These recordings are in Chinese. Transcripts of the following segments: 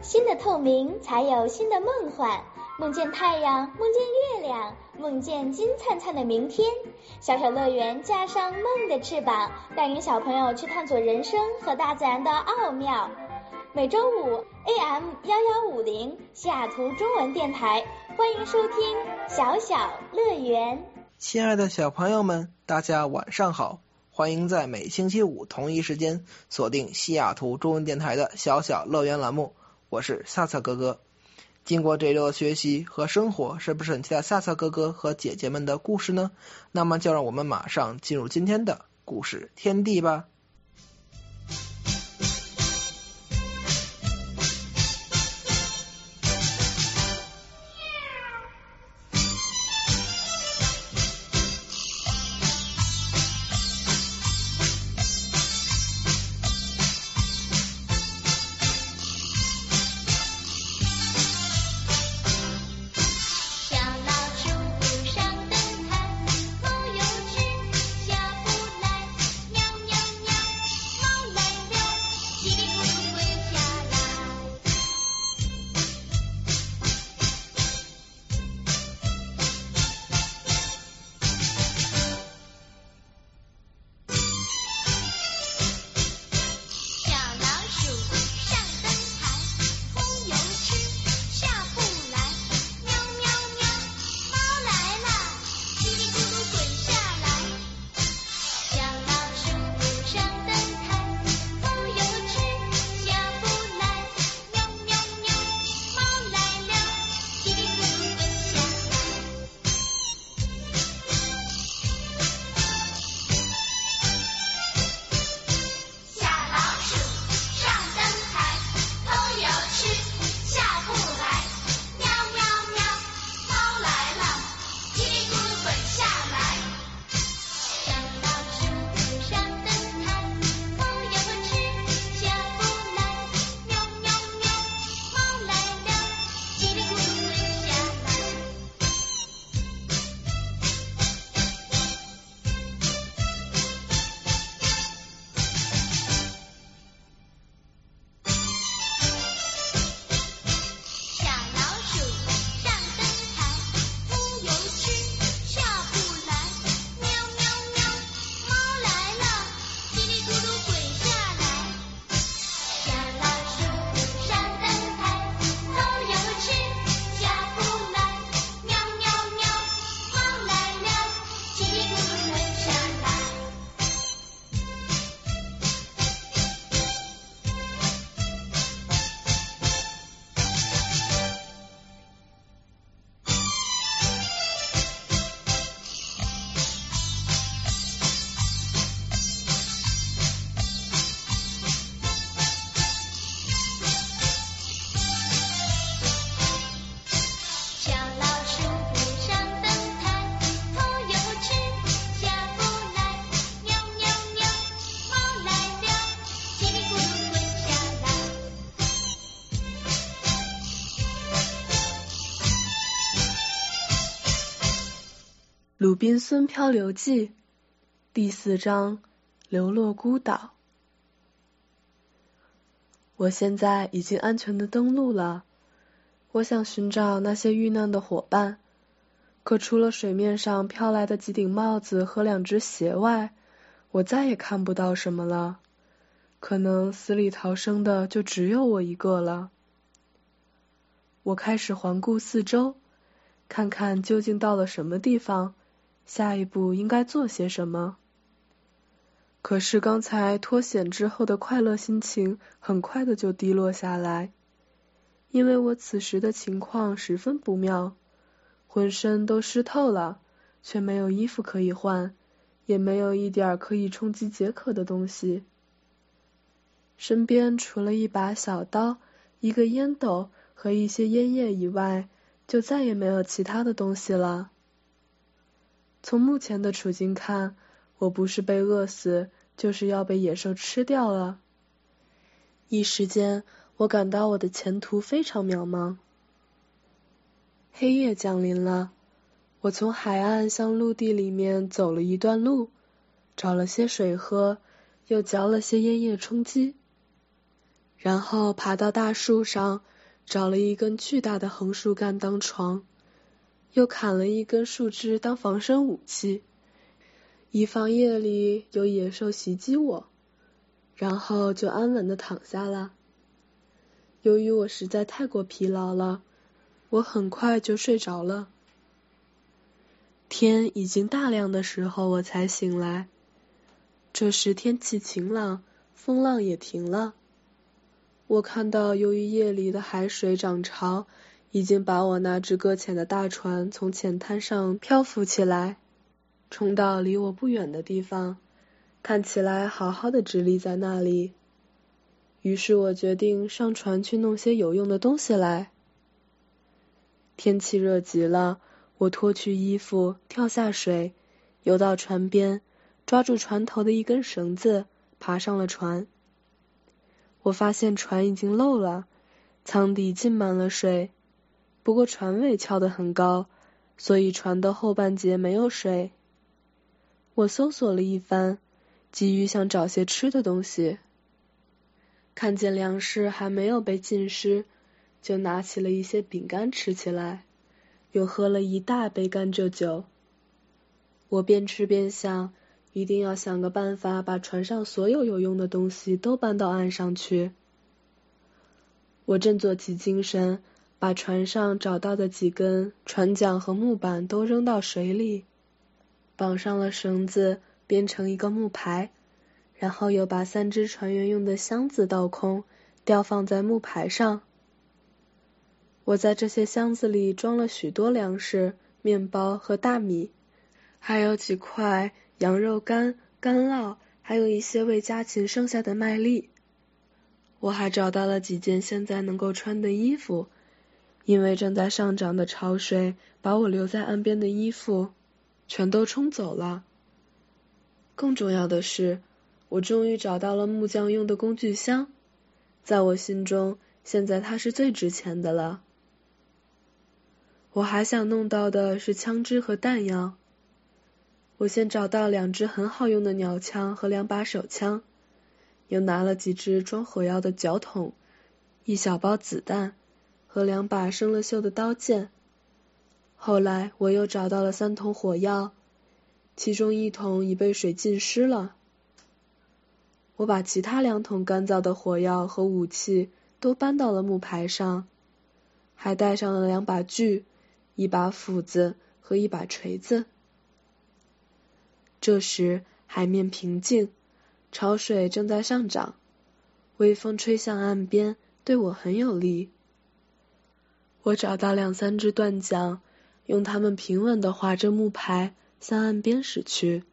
新的透明才有新的梦幻，梦见太阳，梦见月亮，梦见金灿灿的明天。小小乐园加上梦的翅膀，带领小朋友去探索人生和大自然的奥妙。每周五 AM1150西雅图中文电台，欢迎收听小小乐园。 亲爱的小朋友们，大家晚上好，欢迎在每星期五同一时间锁定西雅图中文电台的小小乐园栏目，我是萨萨哥哥。经过这周的学习和生活，是不是很期待萨萨哥哥和姐姐们的故事呢？那么就让我们马上进入今天的故事天地吧。 鲁滨孙漂流记第4章，流落孤岛。我现在已经安全地登陆了，我想寻找那些遇难的伙伴，可除了水面上飘来的几顶帽子和2只鞋外，我再也看不到什么了。可能死里逃生的就只有我一个了。我开始环顾四周，看看究竟到了什么地方，下一步应该做些什么。可是刚才脱险之后的快乐心情很快的就低落下来，因为我此时的情况十分不妙，浑身都湿透了，却没有衣服可以换，也没有一点可以充饥解渴的东西。身边除了一把小刀、一个烟斗和一些烟叶以外，就再也没有其他的东西了。从目前的处境看，我不是被饿死，就是要被野兽吃掉了。一时间，我感到我的前途非常渺茫。黑夜降临了，我从海岸向陆地里面走了一段路，找了些水喝，又嚼了些烟叶充饥，然后爬到大树上， 找了一根巨大的横树干当床，又砍了一根树枝当防身武器，以防夜里有野兽袭击我，然后就安稳地躺下了。由于我实在太过疲劳了，我很快就睡着了。天已经大亮的时候我才醒来，这时天气晴朗，风浪也停了。我看到由于夜里的海水涨潮，已经把我那只搁浅的大船从浅滩上漂浮起来，冲到离我不远的地方，看起来好好的直立在那里。于是我决定上船去弄些有用的东西来。天气热极了，我脱去衣服，跳下水，游到船边，抓住船头的一根绳子，爬上了船。我发现船已经漏了，舱底浸满了水，不过船尾翘得很高，所以船的后半截没有水。我搜索了一番，急于想找些吃的东西。看见粮食还没有被浸湿，就拿起了一些饼干吃起来，又喝了一大杯甘蔗酒。我边吃边想，一定要想个办法把船上所有有用的东西都搬到岸上去。我振作起精神，把船上找到的几根船桨和木板都扔到水里，绑上了绳子，编成一个木牌，然后又把3只船员用的箱子倒空，吊放在木牌上。我在这些箱子里装了许多粮食、面包和大米，还有几块羊肉干、干酪，还有一些为家禽剩下的麦粒。我还找到了几件现在能够穿的衣服，因为正在上涨的潮水把我留在岸边的衣服全都冲走了。更重要的是，我终于找到了木匠用的工具箱，在我心中，现在它是最值钱的了。我还想弄到的是枪支和弹药。我先找到2支很好用的鸟枪和2把手枪，又拿了几支装火药的脚桶、1小包子弹和2把生了锈的刀剑。后来我又找到了3桶火药，其中1桶已被水浸湿了。我把其他2桶干燥的火药和武器都搬到了木牌上，还带上了2把锯、1把斧子和1把锤子。这时海面平静，潮水正在上涨，微风吹向岸边，对我很有利。我找到2-3只断桨，用它们平稳地划着木牌向岸边驶去。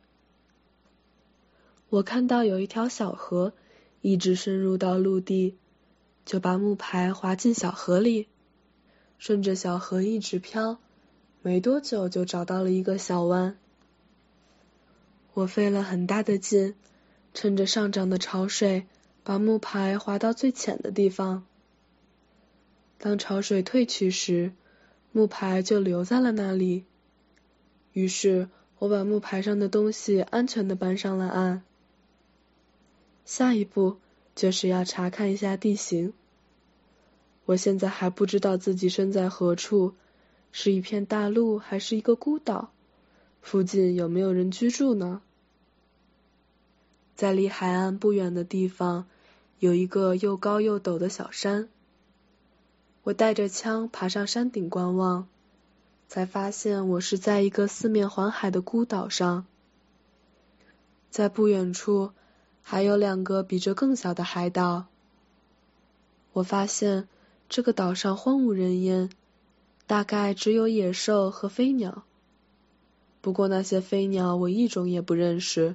我看到有一条小河，一直深入到陆地，就把木牌划进小河里，顺着小河一直飘，没多久就找到了一个小湾。我费了很大的劲，趁着上涨的潮水，把木牌划到最浅的地方。当潮水退去时，木牌就留在了那里。于是我把木牌上的东西安全地搬上了岸。下一步就是要查看一下地形。我现在还不知道自己身在何处，是一片大陆还是一个孤岛？附近有没有人居住呢？在离海岸不远的地方，有一个又高又陡的小山。我带着枪爬上山顶观望，才发现我是在一个四面环海的孤岛上。在不远处还有2个比这更小的海岛。我发现这个岛上荒无人烟，大概只有野兽和飞鸟。不过那些飞鸟我一种也不认识。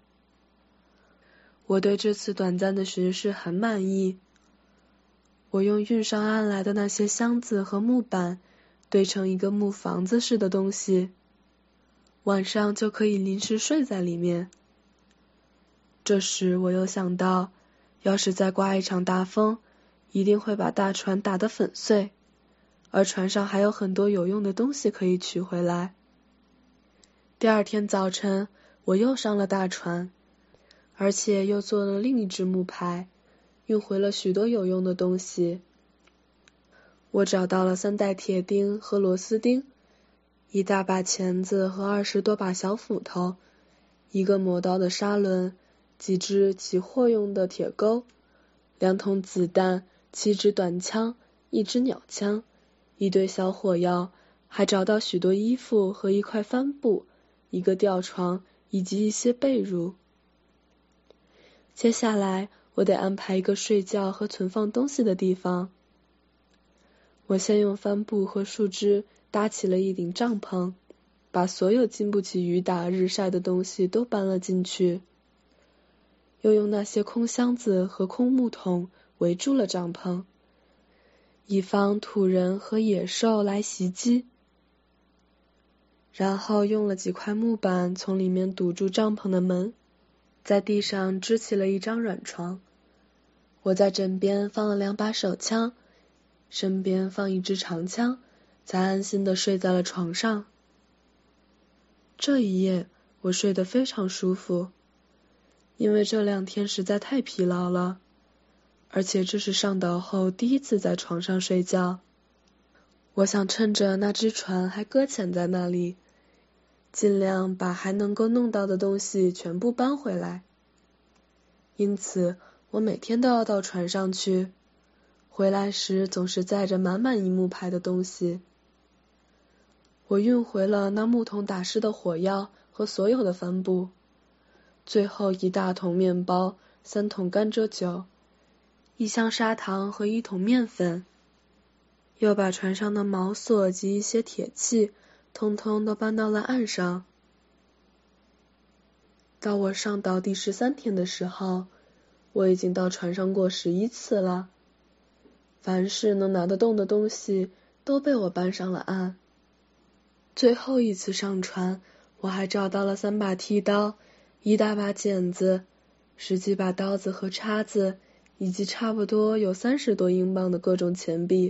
我对这次短暂的巡视很满意。我用运上岸来的那些箱子和木板堆成一个木房子似的东西，晚上就可以临时睡在里面。这时我又想到，要是再刮一场大风，一定会把大船打得粉碎，而船上还有很多有用的东西可以取回来。第2天早晨，我又上了大船，而且又做了另一只木牌，运回了许多有用的东西。 我找到了3袋铁钉和螺丝钉，一大把钳子和20多把小斧头，一个磨刀的砂轮，几支起货用的铁钩，2桶子弹，7支短枪，1支鸟枪，一堆小火药，还找到许多衣服和一块帆布，一个吊床，以及一些被褥。接下来我得安排一个睡觉和存放东西的地方。我先用帆布和树枝搭起了一顶帐篷，把所有经不起雨打日晒的东西都搬了进去，又用那些空箱子和空木桶围住了帐篷，以防土人和野兽来袭击。然后用了几块木板从里面堵住帐篷的门，在地上支起了一张软床。我在枕边放了2把手枪，身边放1支长枪，才安心地睡在了床上。这一夜我睡得非常舒服，因为这2天实在太疲劳了，而且这是上岛后第一次在床上睡觉。我想趁着那只船还搁浅在那里，尽量把还能够弄到的东西全部搬回来。因此我每天都要到船上去，回来时总是载着满满一木排的东西。我运回了那木桶打湿的火药和所有的帆布，最后1大桶面包，3桶甘蔗酒，1箱砂糖和1桶面粉，又把船上的锚索及一些铁器通通都搬到了岸上。到我上岛第13天的时候，我已经到船上过11次了，凡是能拿得动的东西都被我搬上了岸。最后一次上船，我还找到了3把剃刀，1大把剪子，10几把刀子和叉子，以及差不多有30多英镑的各种钱币。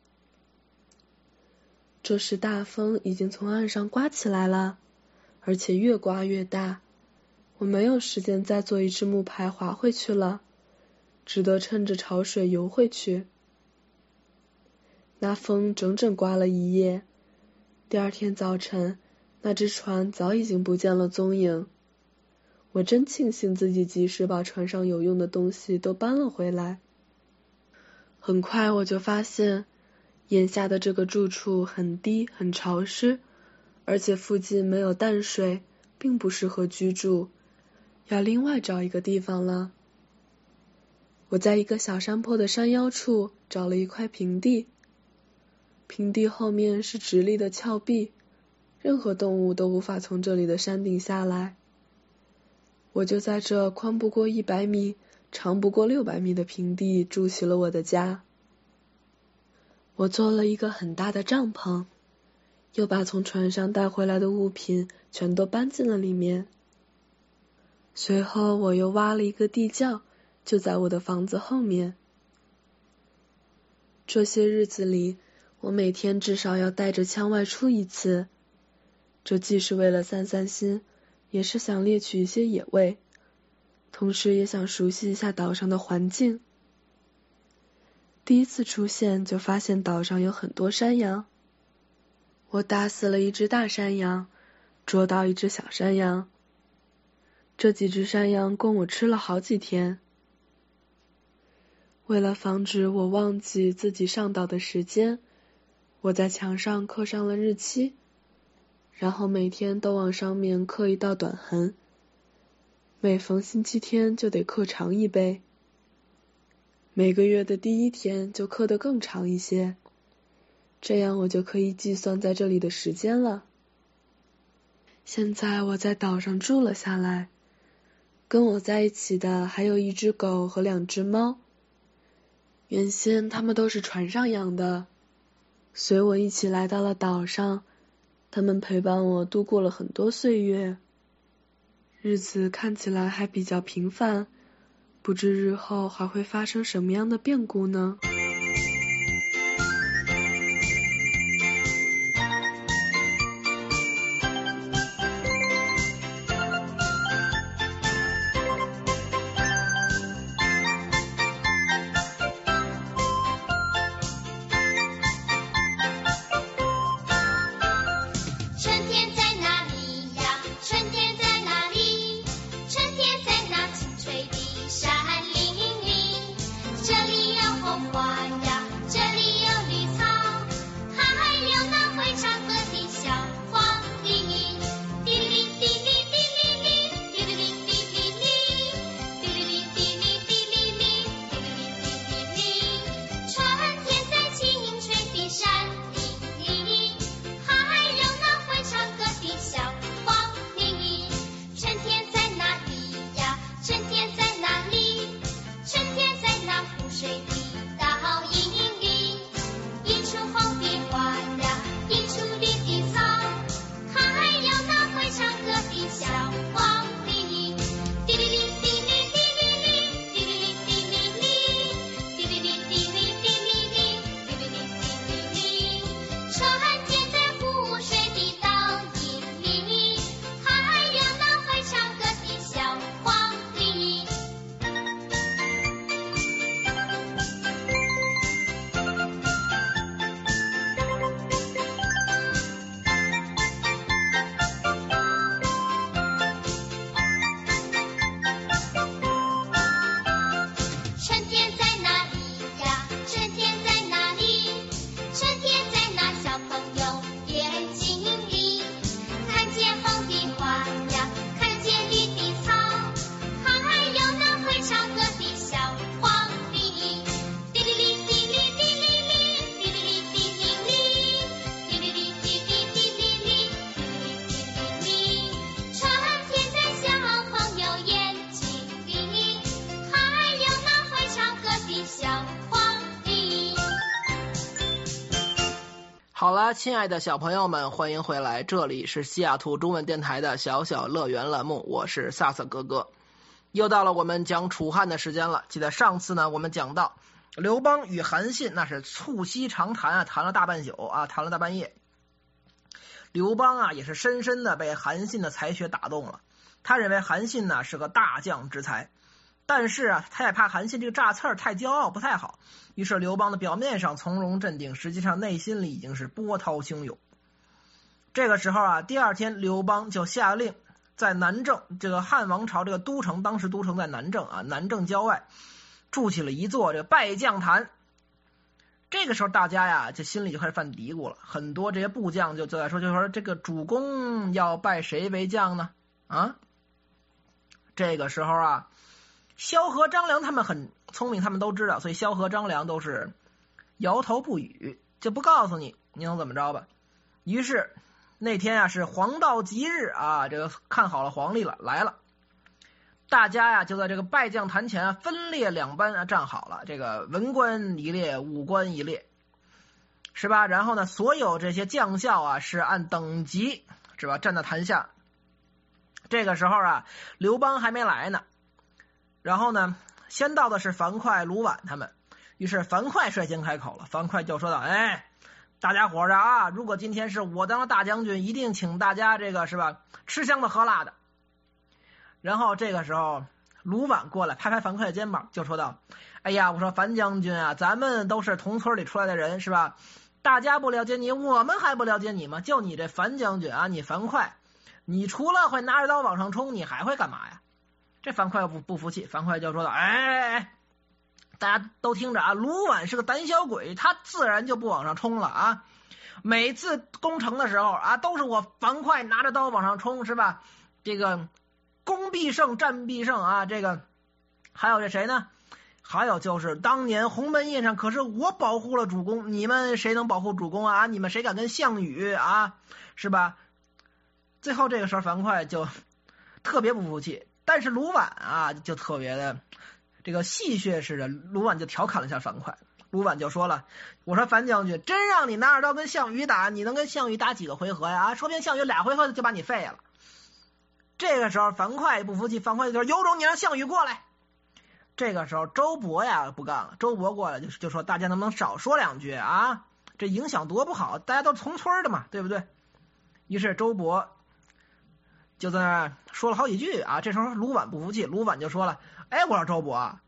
这时大风已经从岸上刮起来了，而且越刮越大，我没有时间再做一只木排划回去了，只得趁着潮水游回去。那风整整刮了一夜，第2天早晨，那只船早已经不见了踪影。我真庆幸自己及时把船上有用的东西都搬了回来。很快我就发现，眼下的这个住处很低很潮湿，而且附近没有淡水，并不适合居住，要另外找一个地方了。我在一个小山坡的山腰处找了一块平地，平地后面是直立的峭壁，任何动物都无法从这里的山顶下来。我就在这宽不过100米，长不过600米的平地筑起了我的家。我做了一个很大的帐篷，又把从船上带回来的物品全都搬进了里面。随后我又挖了一个地窖，就在我的房子后面。这些日子里，我每天至少要带着枪外出1次，这既是为了散散心，也是想猎取一些野味，同时也想熟悉一下岛上的环境。第一次出现就发现岛上有很多山羊，我打死了1只大山羊，捉到1只小山羊，这几只山羊供我吃了好几天。为了防止我忘记自己上岛的时间，我在墙上刻上了日期，然后每天都往上面刻1道短痕，每逢星期天就得刻长1倍，每个月的第1天就刻得更长一些，这样我就可以计算在这里的时间了。现在我在岛上住了下来，跟我在一起的还有1只狗和2只猫，原先它们都是船上养的，随我一起来到了岛上，它们陪伴我度过了很多岁月，日子看起来还比较平凡，不知日后还会发生什么样的变故呢？ 好了，亲爱的小朋友们，欢迎回来，这里是西雅图中文电台的小小乐园栏目，我是萨萨哥哥。又到了我们讲楚汉的时间了。记得上次呢，我们讲到刘邦与韩信那是促膝长谈啊，谈了大半宿啊，谈了大半夜。刘邦啊也是深深的被韩信的才学打动了，他认为韩信呢是个大将之才，但是啊他也怕韩信这个炸刺儿太骄傲不太好，于是刘邦的表面上从容镇定，实际上内心里已经是波涛汹涌。这个时候啊，第二天刘邦就下令在南郑，这个汉王朝这个都城，当时都城在南郑啊，南郑郊外筑起了一座这个拜将坛。这个时候大家呀就心里就开始犯嘀咕了，很多这些部将就在说，就说这个主公要拜谁为将呢？啊，这个时候啊，萧何张良他们很聪明，他们都知道，所以萧何张良都是摇头不语，就不告诉你能怎么着吧。于是那天啊是黄道吉日啊，这个看好了皇帝了，来了。大家呀就在这个拜将坛前啊分列两班啊站好了，这个文官一列，武官一列，是吧？然后呢，所有这些将校啊是按等级，是吧？站在坛下。这个时候啊，刘邦还没来呢。然后呢，先到的是樊哙、卢绾他们。于是樊哙率先开口了，樊哙就说道：“哎，大家伙儿啊，如果今天是我当了大将军，一定请大家这个是吧，吃香的喝辣的。”然后这个时候卢绾过来拍拍樊哙的肩膀，就说道：“哎呀，我说樊将军啊，咱们都是同村里出来的人，是吧？大家不了解你，我们还不了解你吗？就你这樊将军啊，你樊哙，你除了会拿着刀往上冲，你还会干嘛呀？”这樊哙不服气，樊哙就说道：“哎，大家都听着啊，卢绾是个胆小鬼，他自然就不往上冲了啊。每次攻城的时候啊，都是我樊哙拿着刀往上冲，是吧？这个攻必胜，战必胜啊！这个还有这谁呢？还有就是当年鸿门宴上，可是我保护了主公，你们谁能保护主公啊？你们谁敢跟项羽啊？是吧？”最后这个时候樊哙就特别不服气，但是卢绾啊就特别的这个戏谑似的，卢绾就调侃了一下樊哙。卢绾就说了：“我说樊将军，真让你拿着刀跟项羽打，你能跟项羽打几个回合呀？说不定项羽2回合就把你废了。”这个时候樊哙也不服气，樊哙就说：“有种你让项羽过来。”这个时候周勃呀不干了，周勃过来就说：“大家能不能少说两句啊？这影响多不好，大家都同村的嘛，对不对？”于是周勃就在那说了好几句啊。这时候卢绾不服气，卢绾就说了：“哎，我说周勃，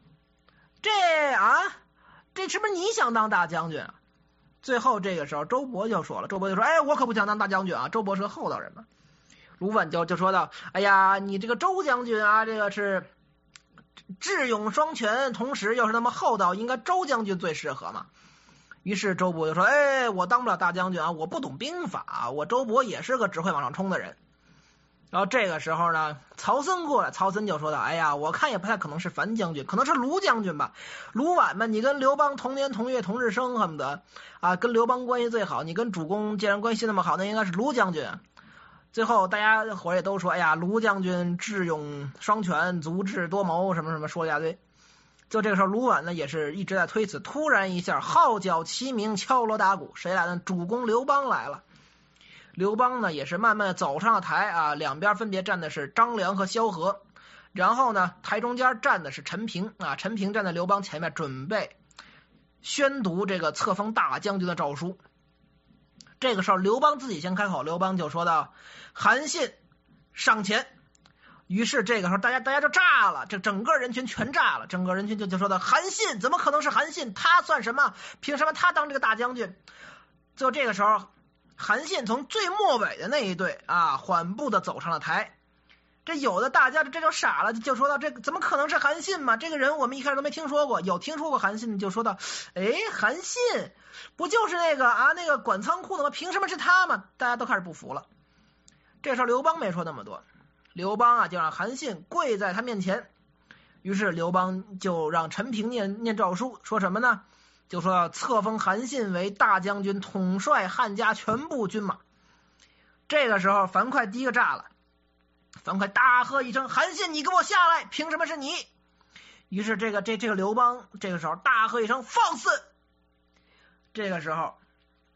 这是不是你想当大将军啊？”最后这个时候周勃就说了，周勃就说：“哎，我可不想当大将军啊。”周勃是个厚道人嘛。卢绾就说道：“哎呀，你这个周将军啊，这个是智勇双全，同时又是那么厚道，应该周将军最适合嘛。”于是周勃就说：“哎，我当不了大将军啊，我不懂兵法，我周勃也是个只会往上冲的人。”然后这个时候呢，曹参过来，曹参就说道：“哎呀，我看也不太可能是樊将军，可能是卢将军吧。卢绾嘛，你跟刘邦同年同月同日生，恨不得啊，跟刘邦关系最好，你跟主公既然关系那么好，那应该是卢将军。”最后大家伙也都说：“哎呀，卢将军智勇双全，足智多谋，什么什么，说了一大堆。”就这个时候卢绾呢也是一直在推辞，突然一下号角齐鸣，敲锣打鼓，谁来呢？主公刘邦来了。刘邦呢也是慢慢走上了台啊，两边分别站的是张良和萧何，然后呢台中间站的是陈平啊，陈平站在刘邦前面准备宣读这个册封大将军的诏书。这个时候刘邦自己先开口，刘邦就说道：“韩信上前。”于是这个时候大家就炸了，这整个人群全炸了，整个人群就说道：“韩信怎么可能是韩信？他算什么？凭什么他当这个大将军？”就这个时候韩信从最末尾的那一队啊缓步的走上了台。这有的大家这就傻了，就说到：“这怎么可能是韩信嘛？这个人我们一开始都没听说过。”有听说过韩信就说到：“哎，韩信不就是那个管仓库的吗？凭什么是他嘛？”大家都开始不服了。这时候刘邦没说那么多，刘邦啊就让韩信跪在他面前。于是刘邦就让陈平念诏书，说什么呢？就说册封韩信为大将军，统帅汉家全部军马。这个时候樊哙第一个炸了，樊哙大喝一声：“韩信，你给我下来！凭什么是你？”于是这个刘邦这个时候大喝一声：“放肆！”这个时候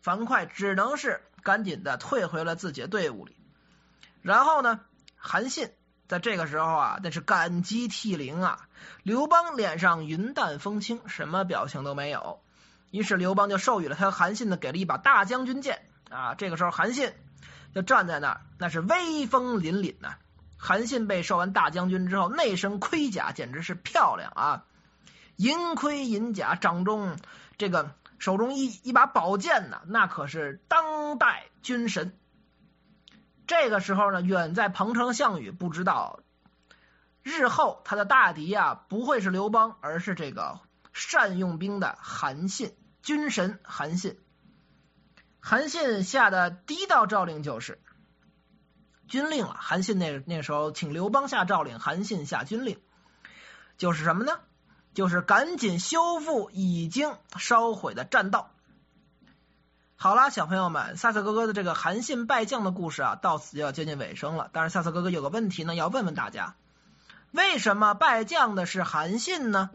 樊哙只能是赶紧的退回了自己的队伍里。然后呢，韩信在这个时候啊，那是感激涕零啊。刘邦脸上云淡风轻，什么表情都没有。于是刘邦就授予了他韩信呢，给了一把大将军剑啊。这个时候韩信就站在那儿，那是威风凛凛呐。韩信被授完大将军之后，内身盔甲简直是漂亮啊，银盔银甲，掌中这个手中一把宝剑呢，那可是当代军神。这个时候呢，远在彭城项羽不知道，日后他的大敌啊不会是刘邦，而是这个善用兵的韩信，军神韩信。韩信下的第一道诏令就是军令啊，韩信那个时候请刘邦下诏令，韩信下军令，就是什么呢？就是赶紧修复已经烧毁的栈道。好了，小朋友们，萨瑟哥哥的这个韩信败将的故事啊，到此就要接近尾声了。但是萨瑟哥哥有个问题呢，要问问大家，为什么败将的是韩信呢？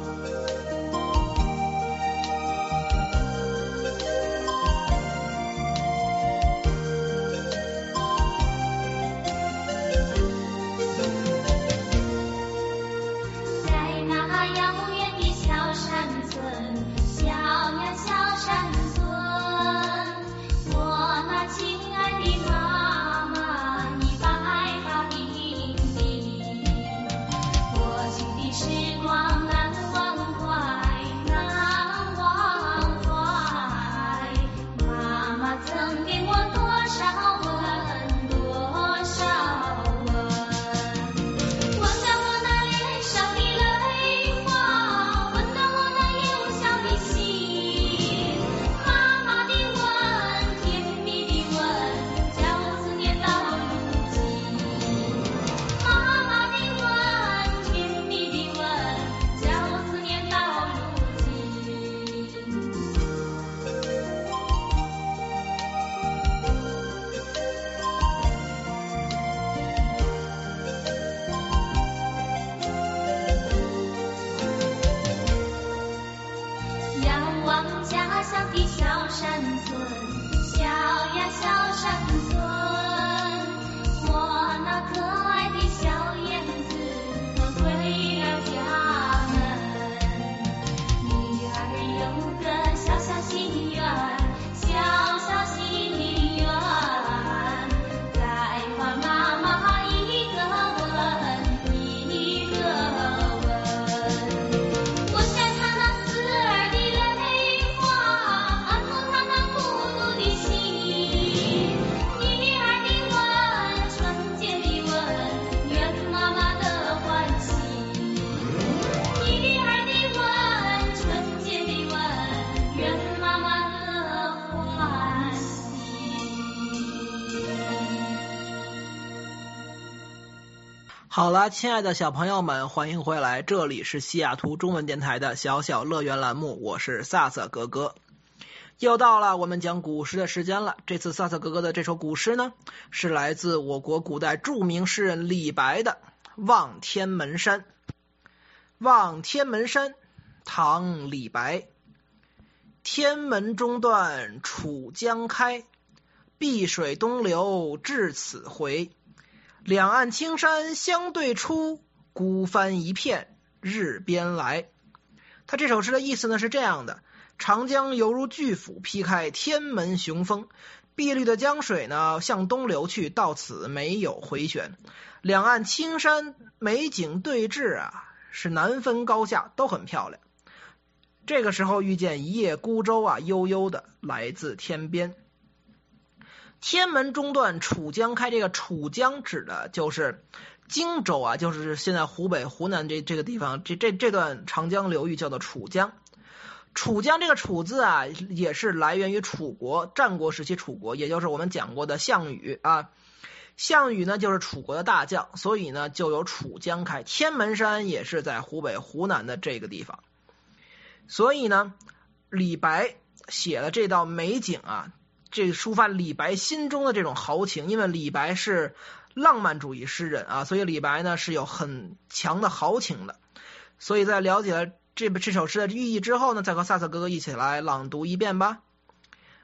好了，亲爱的小朋友们，欢迎回来，这里是西雅图中文电台的小小乐园栏目，我是萨瑟哥哥。又到了我们讲古诗的时间了，这次萨瑟哥哥的这首古诗呢，是来自我国古代著名诗人李白的《望天门山》。望天门山，唐·李白。天门中断楚江开，碧水东流至此回。两岸青山相对出，孤帆一片日边来。他这首诗的意思呢是这样的：长江犹如巨斧劈开天门雄风，碧绿的江水呢向东流去，到此没有回旋。两岸青山美景对峙啊，是难分高下，都很漂亮。这个时候遇见一叶孤舟啊，悠悠的来自天边。天门中断楚江开，这个楚江指的就是荆州啊，就是现在湖北湖南这个地方，这段长江流域叫做楚江。楚江这个楚字啊，也是来源于楚国，战国时期楚国，也就是我们讲过的项羽啊。项羽呢就是楚国的大将，所以呢就有楚江开。天门山也是在湖北湖南的这个地方，所以呢李白写了这道美景啊，这抒发李白心中的这种豪情。因为李白是浪漫主义诗人啊，所以李白呢是有很强的豪情的。所以在了解了这首诗的寓意之后呢，再和萨瑟哥哥一起来朗读一遍吧。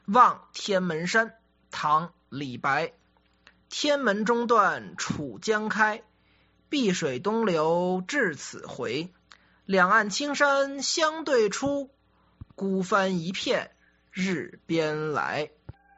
望天门山，唐·李白。天门中断楚江开，碧水东流至此回。两岸青山相对出，孤帆一片日边来。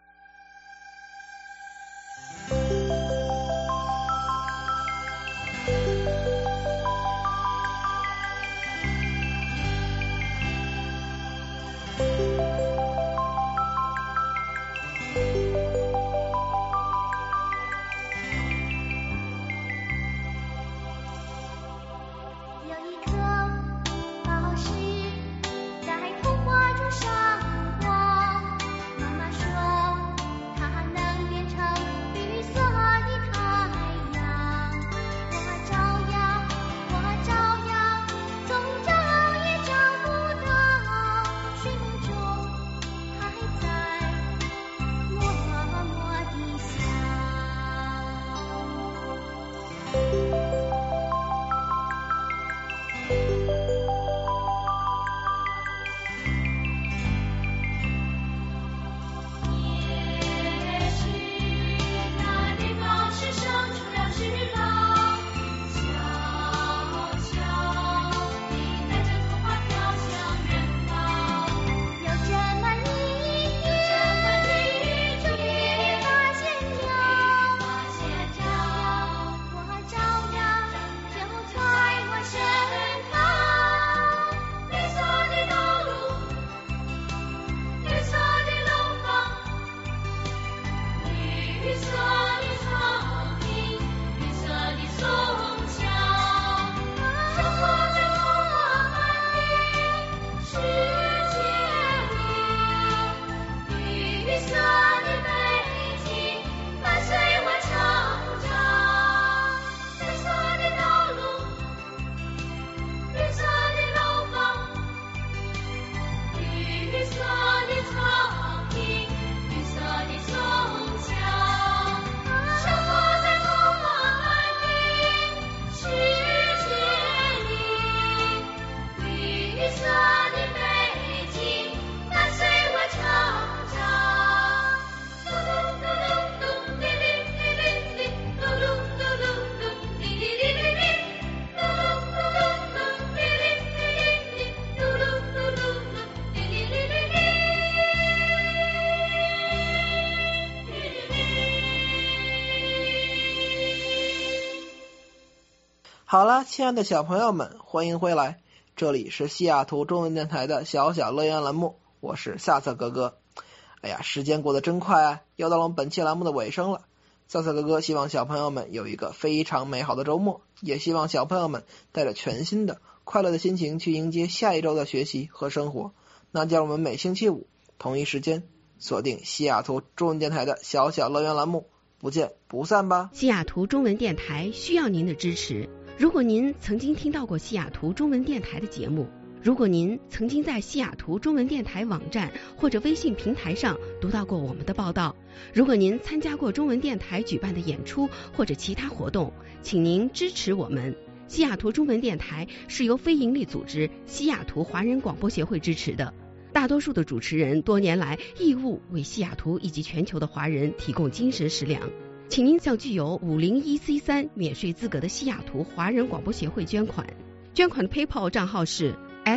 好了，亲爱的小朋友们，欢迎回来，这里是西雅图中文电台的小小乐园栏目，我是萨瑟哥哥。哎呀，时间过得真快啊，又到了我们本期栏目的尾声了。萨瑟哥哥希望小朋友们有一个非常美好的周末，也希望小朋友们带着全新的快乐的心情去迎接下一周的学习和生活。那就让我们每星期五同一时间锁定西雅图中文电台的小小乐园栏目，不见不散吧。 西雅图中文电台需要您的支持。如果您曾经听到过西雅图中文电台的节目，如果您曾经在西雅图中文电台网站或者微信平台上读到过我们的报道，如果您参加过中文电台举办的演出或者其他活动，请您支持我们。西雅图中文电台是由非营利组织西雅图华人广播协会支持的，大多数的主持人多年来义务为西雅图以及全球的华人提供精神食粮。请您向具有501C3免税资格的西雅图华人广播协会捐款，捐款的 PayPal 账号是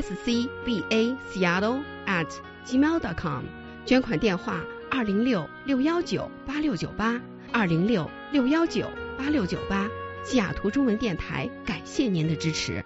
scbaseattle@gmail.com， 捐款电话206-619-8698 206-619-8698。西雅图中文电台感谢您的支持。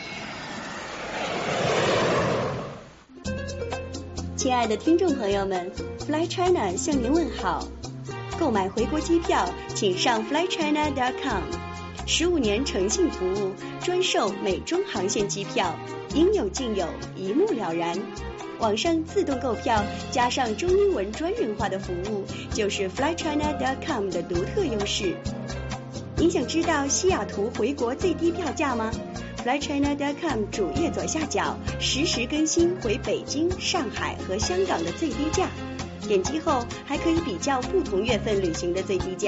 亲爱的听众朋友们， Fly China 向您问好。购买回国机票请上 flychina.com， 15年诚信服务，专售美中航线机票，应有尽有，一目了然。网上自动购票加上中英文专人化的服务，就是 flychina.com 的独特优势。您想知道西雅图回国最低票价吗？ flychina.com 主页左下角实时更新回北京、上海和香港的最低价，点击后还可以比较不同月份旅行的最低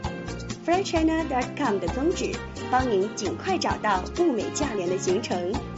价。flychina.com 的宗旨，帮您尽快找到物美价廉的行程。